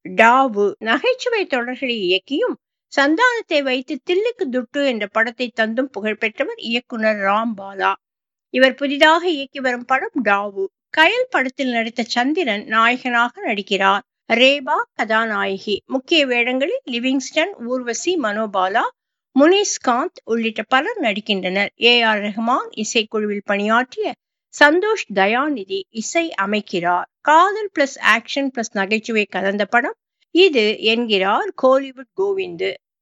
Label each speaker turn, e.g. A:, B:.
A: டாவு நகைச்சுவை தொடர்களை இயக்கியும் சந்தானத்தை வைத்து தில்லுக்கு துட்டு என்ற படத்தை தந்தும் புகழ்பெற்றவர் இயக்குனர் ராம்பாலா. இவர் புதிதாக இயக்கி வரும் படம் டாவு. கயல் படத்தில் நடித்த சந்திரன் நாயகனாக நடிக்கிறார். ரேபா கதாநாயகி. முக்கிய வேடங்களில் லிவிங்ஸ்டன், ஊர்வசி, மனோபாலா, முனிஸ்காந்த் உள்ளிட்ட பலர் நடிக்கின்றனர். AR ரஹ்மான் இசைக்குழுவில் பணியாற்றிய சந்தோஷ் தயாநிதி இசை அமைக்கிறார். காதல் பிளஸ் ஆக்ஷன் பிளஸ் நகைச்சுவை கலந்த படம் இது என்கிறார் கோலிவுட் கோவிந்து.